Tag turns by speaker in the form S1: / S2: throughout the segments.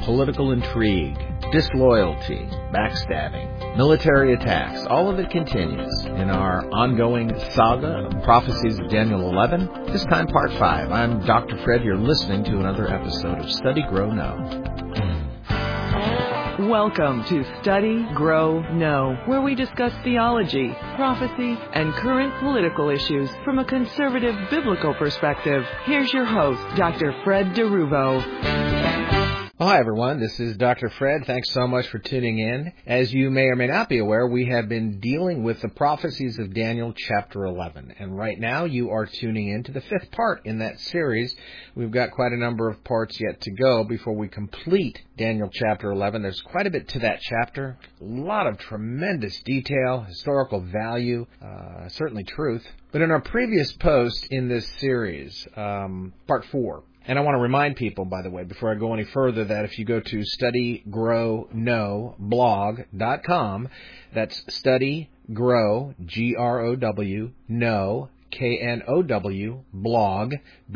S1: political intrigue, disloyalty, backstabbing, military attacks, all of it continues in our ongoing saga of Prophecies of Daniel 11, this time part 5. I'm Dr. Fred. You're listening to another episode of Study, Grow, Know.
S2: Welcome to Study, Grow, Know, where we discuss theology, prophecy, and current political issues from a conservative biblical perspective. Here's your host, Dr. Fred DeRuvo.
S1: Well, hi, everyone. This is Dr. Fred. Thanks so much for tuning in. As you may or may not be aware, we have been dealing with the prophecies of Daniel chapter 11. And right now, you are tuning in to the fifth part in that series. We've got quite a number of parts yet to go before we complete Daniel chapter 11. There's quite a bit to that chapter. A lot of tremendous detail, historical value, certainly truth. But in our previous post in this series, part 4, and I want to remind people, by the way, before I go any further, that if you go to studygrowknowblog.com, that's studygrow, G-R-O-W, know, K-N-O-W, blog,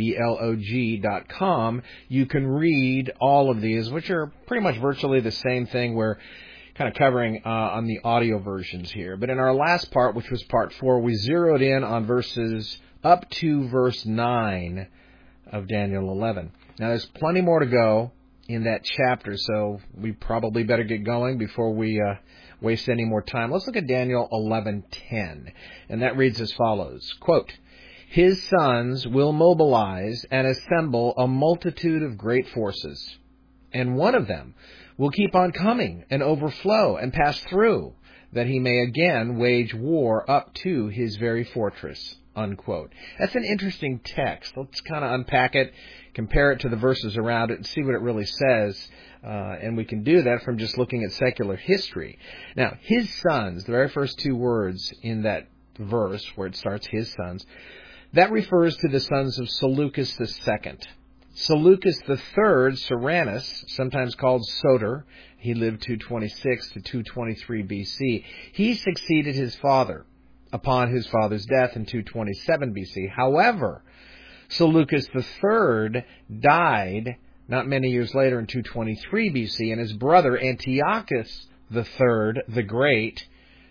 S1: B-L-O-G.com, you can read all of these, which are pretty much virtually the same thing we're kind of covering on the audio versions here. But in our last part, which was part 4, we zeroed in on verses up to verse 9 of Daniel 11. Now, there's plenty more to go in that chapter, so we probably better get going before we waste any more time. Let's look at Daniel 11:10, and that reads as follows, quote, "His sons will mobilize and assemble a multitude of great forces, and one of them will keep on coming and overflow and pass through, that he may again wage war up to his very fortress." Unquote. That's an interesting text. Let's kind of unpack it, compare it to the verses around it, and see what it really says. And we can do that from just looking at secular history. Now, his sons, the very first two words in that verse where it starts, his sons, that refers to the sons of Seleucus II. Seleucus III, Cyrannus, sometimes called Soter, he lived 226 to 223 BC. He succeeded his father upon his father's death in 227 BC. However, Seleucus III died not many years later in 223 BC, and his brother Antiochus III the Great,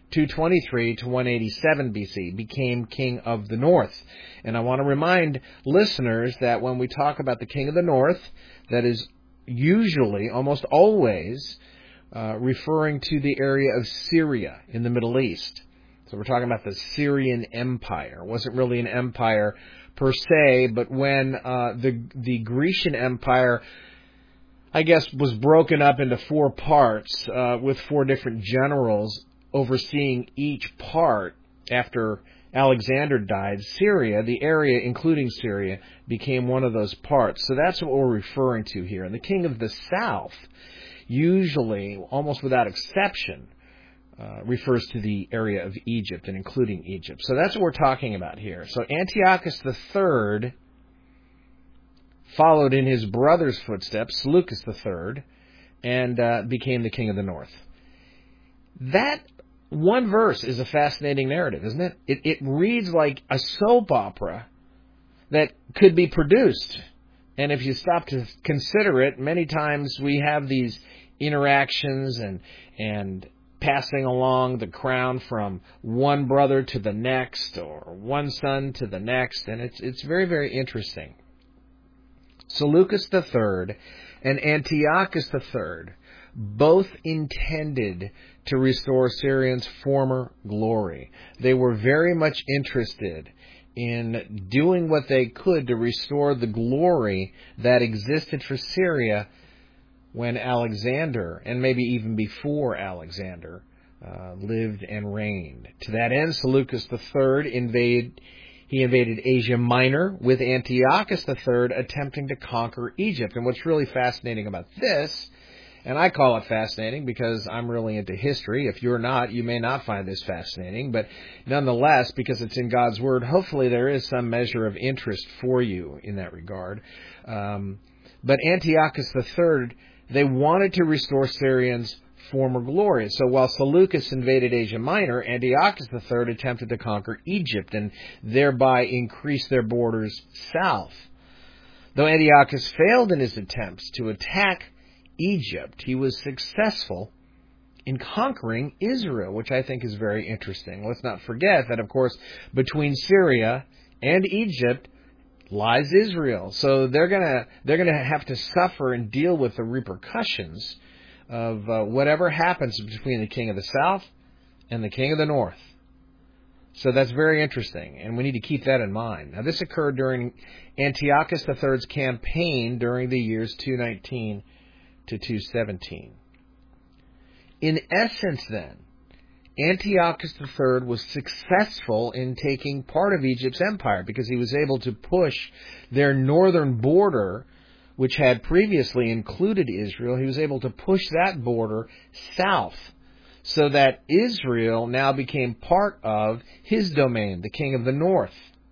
S1: 223 to 187 BC, became king of the north. And I want to remind listeners that when we talk about the king of the north, that is usually, almost always, referring to the area of Syria in the Middle East. So we're talking about the Syrian Empire. It wasn't really an empire per se, but when the Grecian Empire, I guess, was broken up into 4 parts with 4 different generals overseeing each part after Alexander died, Syria, the area including Syria, became one of those parts. So that's what we're referring to here. And the king of the south, usually, almost without exception, refers to the area of Egypt and including Egypt. So that's what we're talking about here. So Antiochus III followed in his brother's footsteps, Seleucus III, and became the king of the north. That one verse is a fascinating narrative, isn't it? It reads like a soap opera that could be produced. And if you stop to consider it, many times we have these interactions and passing along the crown from one brother to the next or one son to the next, and it's very, very interesting. Seleucus III and Antiochus III both intended to restore Syrians' former glory. They were very much interested in doing what they could to restore the glory that existed for Syria when Alexander, and maybe even before Alexander, lived and reigned. To that end, Seleucus III invaded Asia Minor, with Antiochus III attempting to conquer Egypt. And what's really fascinating about this, and I call it fascinating because I'm really into history. If you're not, you may not find this fascinating. But nonetheless, because it's in God's Word, hopefully there is some measure of interest for you in that regard. But Antiochus III, they wanted to restore Syrians' former glory. So while Seleucus invaded Asia Minor, Antiochus III attempted to conquer Egypt and thereby increase their borders south. Though Antiochus failed in his attempts to attack Egypt, he was successful in conquering Israel, which I think is very interesting. Let's not forget that, of course, between Syria and Egypt lies Israel. So they're gonna have to suffer and deal with the repercussions of whatever happens between the king of the south and the king of the north. So that's very interesting, and we need to keep that in mind. Now, this occurred during Antiochus III's campaign during the years 219 to 217. In essence, then, Antiochus III was successful in taking part of Egypt's empire because he was able to push their northern border, which had previously included Israel. He was able to push that border south so that Israel now became part of his domain, the king of the north.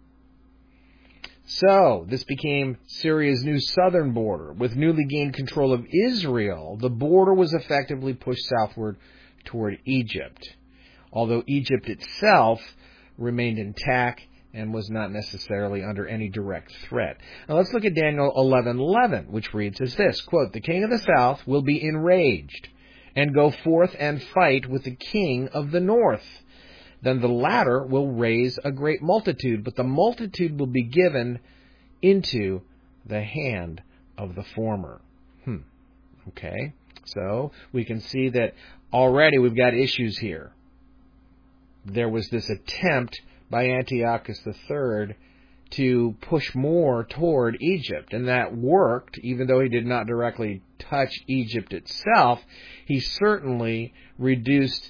S1: So, this became Syria's new southern border. With newly gained control of Israel, the border was effectively pushed southward toward Egypt, although Egypt itself remained intact and was not necessarily under any direct threat. Now let's look at Daniel 11:11, which reads as this, quote, "The king of the south will be enraged and go forth and fight with the king of the north. Then the latter will raise a great multitude, but the multitude will be given into the hand of the former." Okay, so we can see that already we've got issues here. There was this attempt by Antiochus III to push more toward Egypt, and that worked. Even though he did not directly touch Egypt itself, he certainly reduced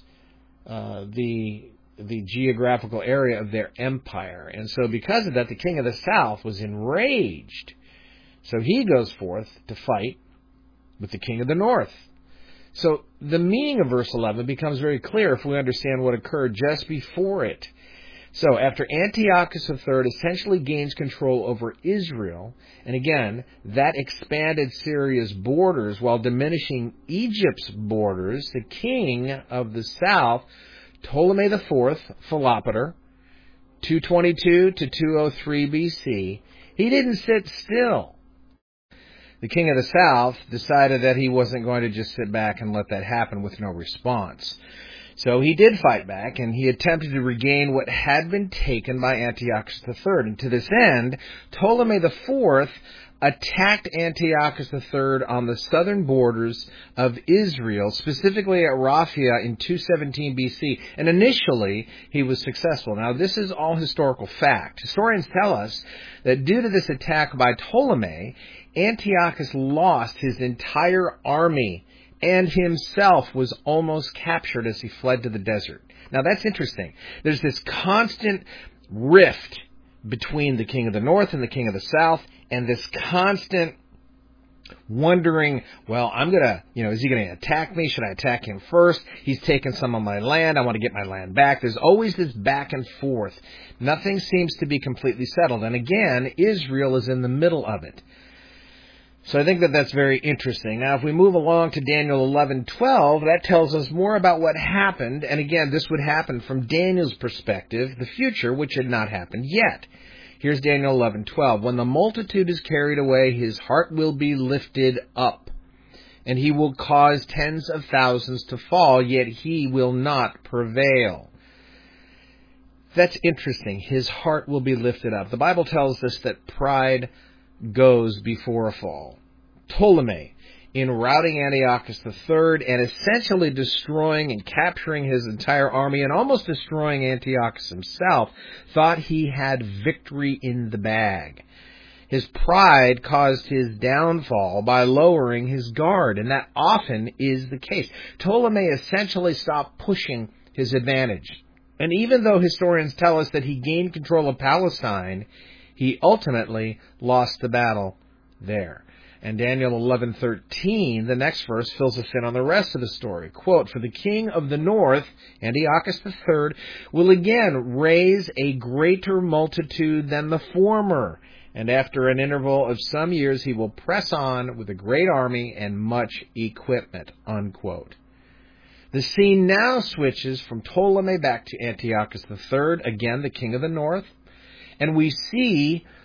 S1: the geographical area of their empire. And so because of that, the king of the south was enraged. So he goes forth to fight with the king of the north. So the meaning of verse 11 becomes very clear if we understand what occurred just before it. So after Antiochus III essentially gains control over Israel, and again, that expanded Syria's borders while diminishing Egypt's borders, the king of the south, Ptolemy IV, Philopator, 222 to 203 BC, he didn't sit still. The king of the south decided that he wasn't going to just sit back and let that happen with no response. So he did fight back, and he attempted to regain what had been taken by Antiochus III. And to this end, Ptolemy IV attacked Antiochus III on the southern borders of Israel, specifically at Raphia in 217 BC. And initially, he was successful. Now, this is all historical fact. Historians tell us that due to this attack by Ptolemy, Antiochus lost his entire army and himself was almost captured as he fled to the desert. Now, that's interesting. There's this constant rift between the king of the north and the king of the south, and this constant wondering, well, is he going to attack me? Should I attack him first? He's taken some of my land. I want to get my land back. There's always this back and forth. Nothing seems to be completely settled. And again, Israel is in the middle of it. So I think that that's very interesting. Now, if we move along to Daniel 11:12, that tells us more about what happened. And again, this would happen from Daniel's perspective, the future, which had not happened yet. Here's Daniel 11:12. "When the multitude is carried away, his heart will be lifted up, and he will cause tens of thousands to fall, yet he will not prevail." That's interesting. His heart will be lifted up. The Bible tells us that pride goes before a fall. Ptolemy, in routing Antiochus III and essentially destroying and capturing his entire army and almost destroying Antiochus himself, thought he had victory in the bag. His pride caused his downfall by lowering his guard, and that often is the case. Ptolemy essentially stopped pushing his advantage. And even though historians tell us that he gained control of Palestine, he ultimately lost the battle there. And Daniel 11:13, the next verse, fills us in on the rest of the story. Quote, "For the king of the north, Antiochus III, will again raise a greater multitude than the former, and after an interval of some years he will press on with a great army and much equipment." Unquote. The scene now switches from Ptolemy back to Antiochus III, again the king of the north. And we see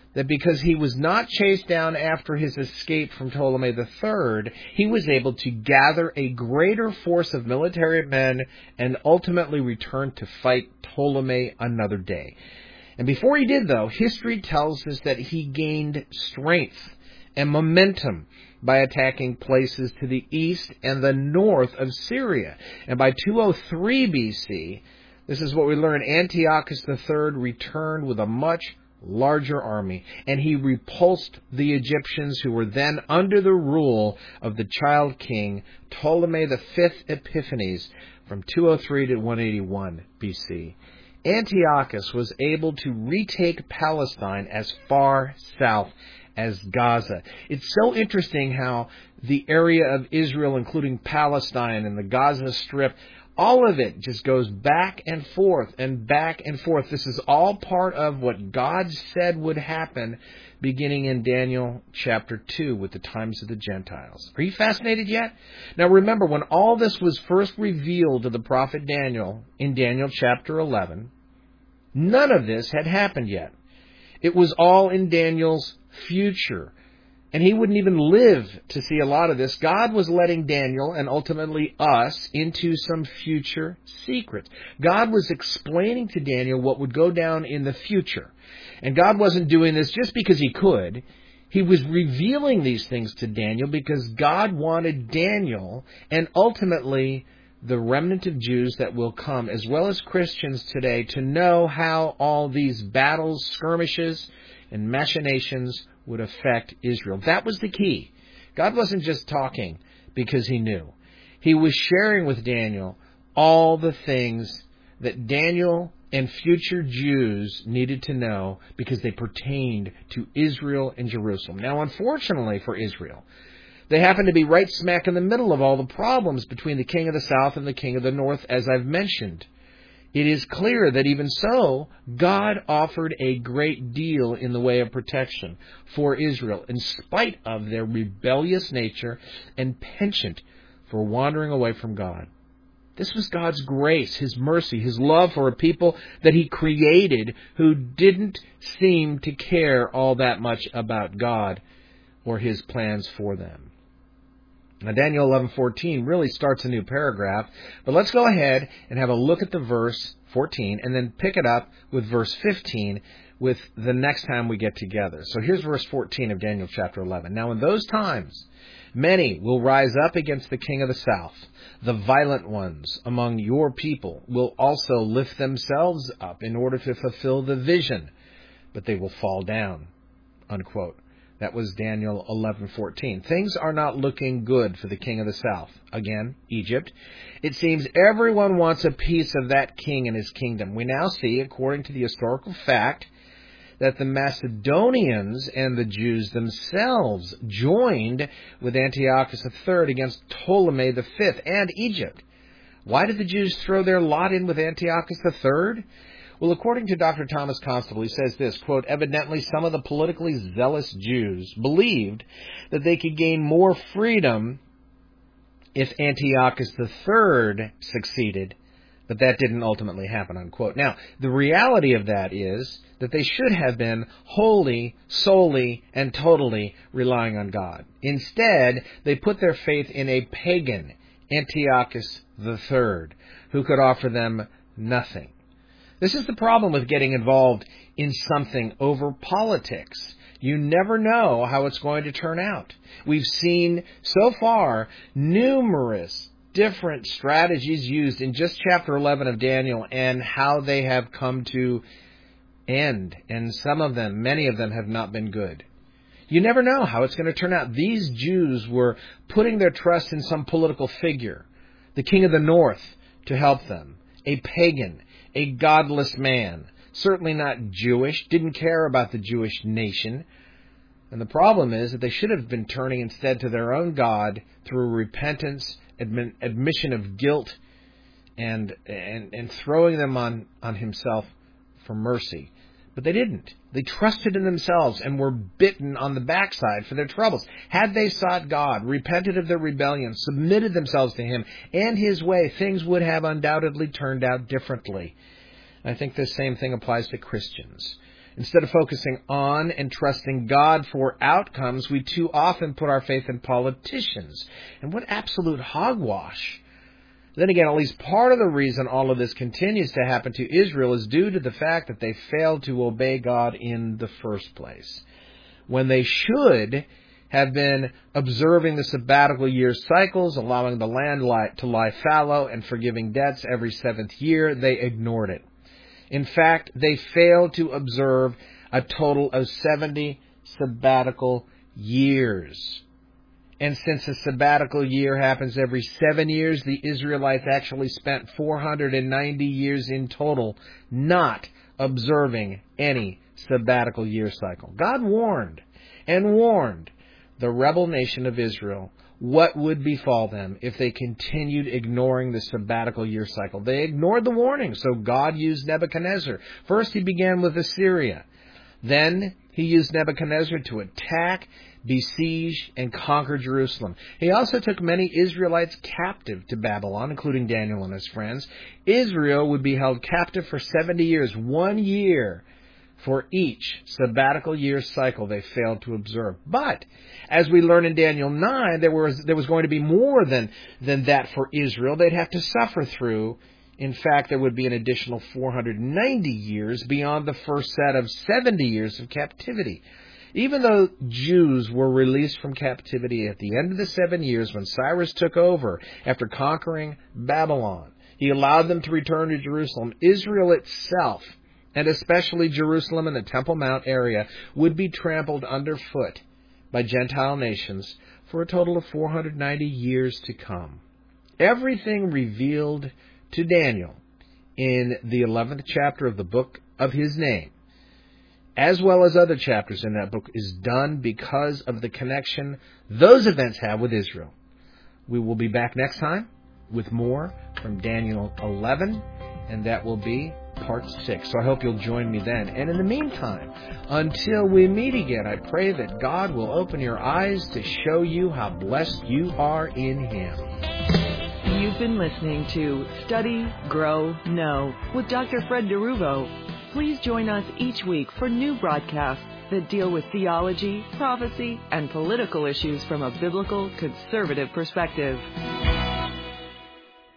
S1: that because he was not chased down after his escape from Ptolemy III, he was able to gather a greater force of military men and ultimately return to fight Ptolemy another day. And before he did, though, history tells us that he gained strength and momentum by attacking places to the east and the north of Syria. And by 203 BC, this is what we learn, Antiochus III returned with a much larger army, and he repulsed the Egyptians who were then under the rule of the child king Ptolemy V Epiphanes from 203 to 181 BC. Antiochus was able to retake Palestine as far south as Gaza. It's so interesting how the area of Israel, including Palestine and the Gaza Strip, all of it just goes back and forth and back and forth. This is all part of what God said would happen beginning in Daniel chapter 2 with the times of the Gentiles. Are you fascinated yet? Now remember, when all this was first revealed to the prophet Daniel in Daniel chapter 11, none of this had happened yet. It was all in Daniel's future. And he wouldn't even live to see a lot of this. God was letting Daniel and ultimately us into some future secrets. God was explaining to Daniel what would go down in the future. And God wasn't doing this just because he could. He was revealing these things to Daniel because God wanted Daniel and ultimately the remnant of Jews that will come, as well as Christians today, to know how all these battles, skirmishes, and machinations would affect Israel. That was the key. God wasn't just talking because he knew. He was sharing with Daniel all the things that Daniel and future Jews needed to know because they pertained to Israel and Jerusalem. Now, unfortunately for Israel, they happen to be right smack in the middle of all the problems between the king of the south and the king of the north, as I've mentioned. It is clear that even so, God offered a great deal in the way of protection for Israel, in spite of their rebellious nature and penchant for wandering away from God. This was God's grace, His mercy, His love for a people that He created who didn't seem to care all that much about God or His plans for them. Now, Daniel 11:14 really starts a new paragraph, but let's go ahead and have a look at the verse 14 and then pick it up with verse 15 with the next time we get together. So here's verse 14 of Daniel chapter 11. Now, in those times, many will rise up against the king of the south. The violent ones among your people will also lift themselves up in order to fulfill the vision, but they will fall down. Unquote. That was Daniel 11:14. Things are not looking good for the king of the south. Again, Egypt. It seems everyone wants a piece of that king and his kingdom. We now see, according to the historical fact, that the Macedonians and the Jews themselves joined with Antiochus III against Ptolemy V and Egypt. Why did the Jews throw their lot in with Antiochus III? Well, according to Dr. Thomas Constable, he says this, quote, evidently some of the politically zealous Jews believed that they could gain more freedom if Antiochus III succeeded, but that didn't ultimately happen, unquote. Now, the reality of that is that they should have been wholly, solely, and totally relying on God. Instead, they put their faith in a pagan, Antiochus III, who could offer them nothing. This is the problem with getting involved in something over politics. You never know how it's going to turn out. We've seen so far numerous different strategies used in just chapter 11 of Daniel and how they have come to end. And some of them, many of them, have not been good. You never know how it's going to turn out. These Jews were putting their trust in some political figure, the king of the north, to help them, a pagan, a godless man, certainly not Jewish, didn't care about the Jewish nation. And the problem is that they should have been turning instead to their own God through repentance, admission of guilt, and throwing them on himself for mercy. But they didn't. They trusted in themselves and were bitten on the backside for their troubles. Had they sought God, repented of their rebellion, submitted themselves to Him and His way, things would have undoubtedly turned out differently. I think the same thing applies to Christians. Instead of focusing on and trusting God for outcomes, we too often put our faith in politicians. And what absolute hogwash. Then again, at least part of the reason all of this continues to happen to Israel is due to the fact that they failed to obey God in the first place. When they should have been observing the sabbatical year cycles, allowing the land to lie fallow, and forgiving debts every 7th year, they ignored it. In fact, they failed to observe a total of 70 sabbatical years. And since a sabbatical year happens every 7 years, the Israelites actually spent 490 years in total not observing any sabbatical year cycle. God warned and warned the rebel nation of Israel what would befall them if they continued ignoring the sabbatical year cycle. They ignored the warning, so God used Nebuchadnezzar. First, he began with Assyria. Then, he used Nebuchadnezzar to attack, besiege, and conquer Jerusalem. He also took many Israelites captive to Babylon, including Daniel and his friends. Israel would be held captive for 70 years, 1 year for each sabbatical year cycle they failed to observe. But, as we learn in Daniel 9, there was going to be more than that for Israel. They'd have to suffer through. In fact, there would be an additional 490 years beyond the first set of 70 years of captivity. Even though Jews were released from captivity at the end of the 7 years when Cyrus took over after conquering Babylon, he allowed them to return to Jerusalem. Israel itself, and especially Jerusalem and the Temple Mount area, would be trampled underfoot by Gentile nations for a total of 490 years to come. Everything revealed to Daniel in the 11th chapter of the book of his name, as well as other chapters in that book, is done because of the connection those events have with Israel. We will be back next time with more from Daniel 11, and that will be Part 6. So I hope you'll join me then. And in the meantime, until we meet again, I pray that God will open your eyes to show you how blessed you are in Him.
S2: You've been listening to Study, Grow, Know with Dr. Fred DeRuvo. Please join us each week for new broadcasts that deal with theology, prophecy, and political issues from a biblical, conservative perspective.